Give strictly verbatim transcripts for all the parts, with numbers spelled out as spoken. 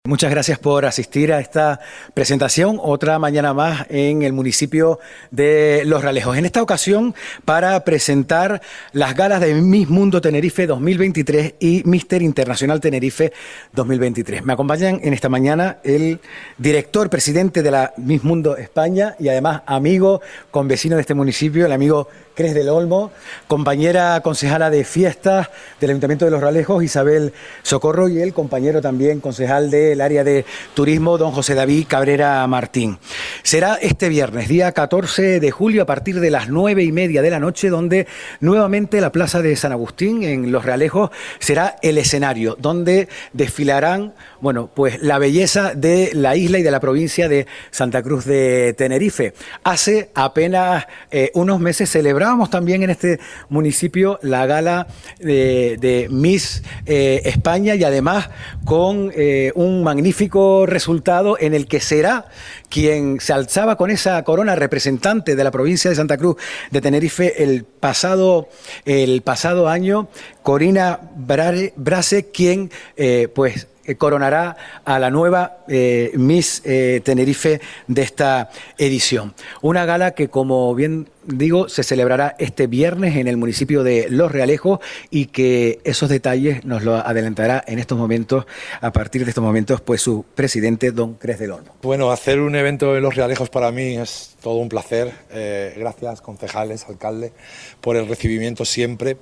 Muchas gracias por asistir a esta presentación, otra mañana más en el municipio de Los Realejos. En esta ocasión para presentar las galas de Miss Mundo Tenerife dos mil veintitrés y Míster Internacional Tenerife dos mil veintitrés. Me acompañan en esta mañana el director, presidente de la Miss Mundo España y además amigo, convecino de este municipio, el amigo Cres del Olmo, compañera concejala de fiestas del Ayuntamiento de Los Realejos, Isabel Socorro, y el compañero también concejal del área de turismo, don José David Cabrera Martín. Será este viernes, día catorce de julio, a partir de las nueve y media de la noche, donde nuevamente la Plaza de San Agustín, en Los Realejos, será el escenario, donde desfilarán, bueno, pues la belleza de la isla y de la provincia de Santa Cruz de Tenerife. Hace apenas eh, unos meses celebramos también en este municipio la gala de, de Miss eh, España, y además con eh, un magnífico resultado en el que será quien se alzaba con esa corona representante de la provincia de Santa Cruz de Tenerife el pasado, el pasado año, Corina Brare, Brase, quien eh, pues coronará a la nueva eh, Miss eh, Tenerife de esta edición. Una gala que, como bien digo, se celebrará este viernes en el municipio de Los Realejos, y que esos detalles nos lo adelantará en estos momentos, a partir de estos momentos, pues su presidente, don Cres del Olmo. Bueno, hacer un evento en Los Realejos para mí es todo un placer. Eh, gracias, concejales, alcalde, por el recibimiento siempre.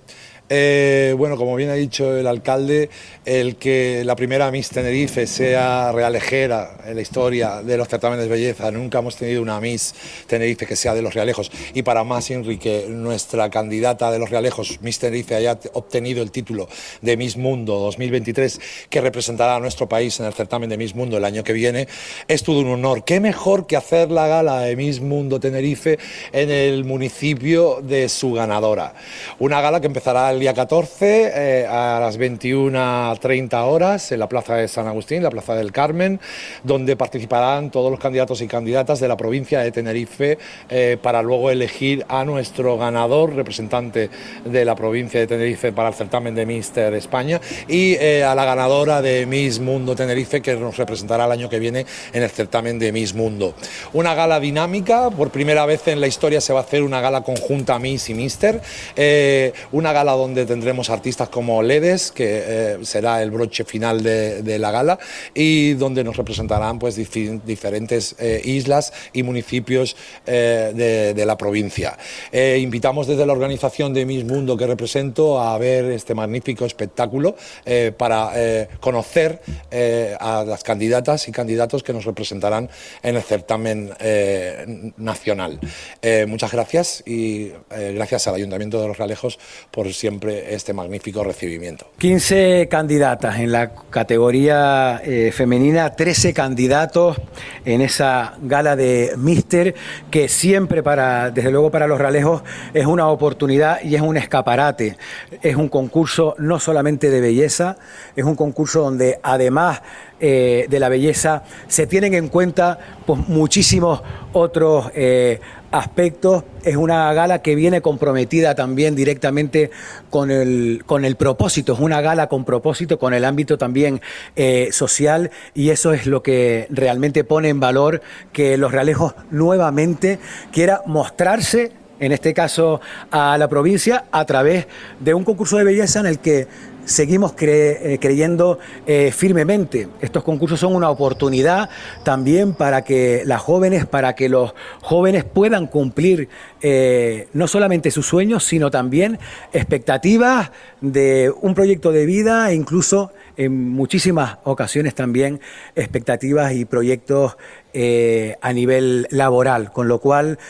Eh, bueno, como bien ha dicho el alcalde, el que la primera Miss Tenerife sea realejera en la historia de los certámenes de belleza. Nunca hemos tenido una Miss Tenerife que sea de Los Realejos, y para más, Enrique, nuestra candidata de Los Realejos, Miss Tenerife, haya obtenido el título de Miss Mundo dos mil veintitrés, que representará a nuestro país en el certamen de Miss Mundo el año que viene, es todo un honor. ¿Qué mejor que hacer la gala de Miss Mundo Tenerife en el municipio de su ganadora? Una gala que empezará el día catorce eh, a las veintiuna treinta horas en la Plaza de San Agustín, la Plaza del Carmen, donde participarán todos los candidatos y candidatas de la provincia de Tenerife eh, para luego elegir a nuestro ganador, representante de la provincia de Tenerife para el certamen de Míster España, y eh, a la ganadora de Miss Mundo Tenerife, que nos representará el año que viene en el certamen de Miss Mundo. Una gala dinámica, por primera vez en la historia se va a hacer una gala conjunta Miss y Míster, eh, una gala donde donde tendremos artistas como Ledes, que eh, será el broche final de, de la gala, y donde nos representarán pues dif diferentes eh, islas y municipios eh, de, de la provincia. Eh, invitamos desde la organización de Miss Mundo, que represento, a ver este magnífico espectáculo eh, para eh, conocer eh, a las candidatas y candidatos que nos representarán en el certamen eh, nacional. Eh, muchas gracias, y eh, gracias al Ayuntamiento de Los Realejos por siempre este magnífico recibimiento. quince candidatas en la categoría eh, femenina, trece candidatos en esa gala de Míster, que siempre, para, desde luego para Los Realejos, es una oportunidad y es un escaparate. Es un concurso no solamente de belleza, es un concurso donde además eh, de la belleza se tienen en cuenta pues muchísimos otros eh, aspectos. Es una gala que viene comprometida también directamente con el, con el propósito, es una gala con propósito, con el ámbito también eh, social, y eso es lo que realmente pone en valor que Los Realejos nuevamente quiera mostrarse, en este caso a la provincia, a través de un concurso de belleza en el que seguimos cre eh, creyendo eh, firmemente. Estos concursos son una oportunidad también para que las jóvenes, para que los jóvenes puedan cumplir eh, no solamente sus sueños, sino también expectativas de un proyecto de vida, e incluso en muchísimas ocasiones también expectativas y proyectos eh, a nivel laboral, con lo cual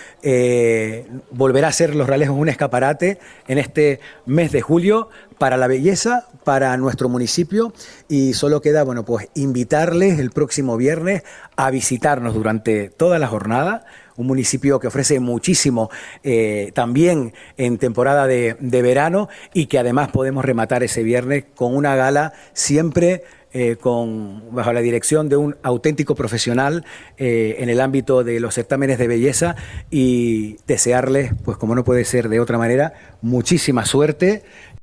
eh, volverá a ser Los Realejos un escaparate en este mes de julio para la belleza, para nuestro municipio, y solo queda, bueno, pues invitarles el próximo viernes a visitarnos durante toda la jornada. Un municipio que ofrece muchísimo eh, también en temporada de, de verano, y que además podemos rematar ese viernes con una gala siempre eh, con, bajo la dirección de un auténtico profesional eh, en el ámbito de los certámenes de belleza, y desearles, pues como no puede ser de otra manera, muchísima suerte.